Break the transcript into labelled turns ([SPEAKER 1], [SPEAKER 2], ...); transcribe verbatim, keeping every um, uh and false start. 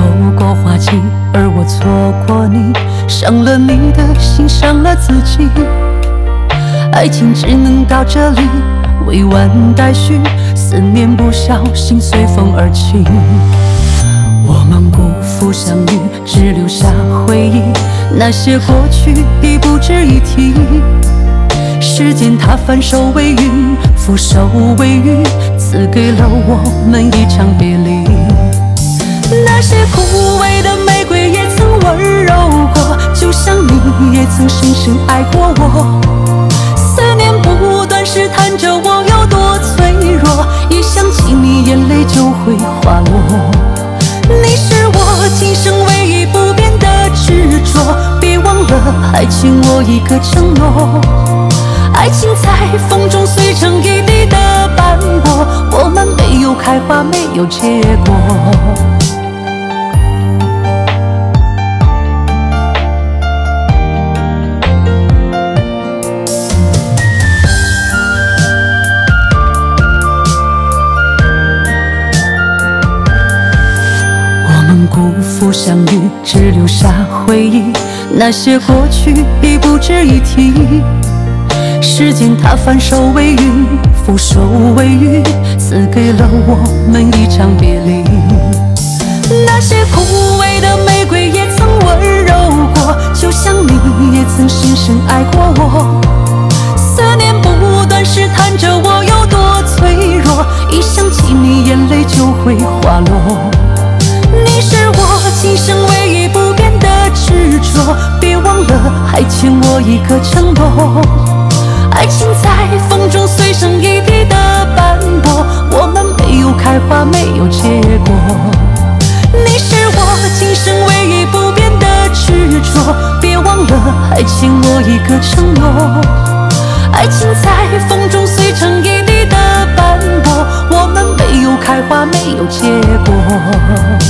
[SPEAKER 1] 透过花季，而我错过你，伤了你的心，伤了自己。爱情只能到这里，未完待续，思念不小心随风而起。我们不负相遇，只留下回忆，那些过去已不值一提。时间它反手为云，覆手为雨，赐给了我们一场别离。那些枯萎的玫瑰也曾温柔过，就像你也曾深深爱过我。思念不断试探着我有多脆弱，一想起你眼泪就会滑落。你是我今生唯一不变的执着，别忘了爱情我一个承诺。爱情在风中碎成一地的斑驳，我们没有开花，没有结果。辜负相遇，只留下回忆，那些过去已不值一提。时间它反手为云，覆手为雨，赐给了我们一场别离。那些枯萎的玫瑰也曾温柔过，就像你也曾深深爱过我。思念不断试探着我有多脆弱，一想起你眼泪就会滑落。你是我今生唯一不变的执着，别忘了还欠我一个承诺。爱情在风中碎成一地的斑驳，我们没有开花，没有结果。你是我今生唯一不变的执着，别忘了还欠我一个承诺。爱情在风中碎成一地的斑驳，我们没有开花，没有结果。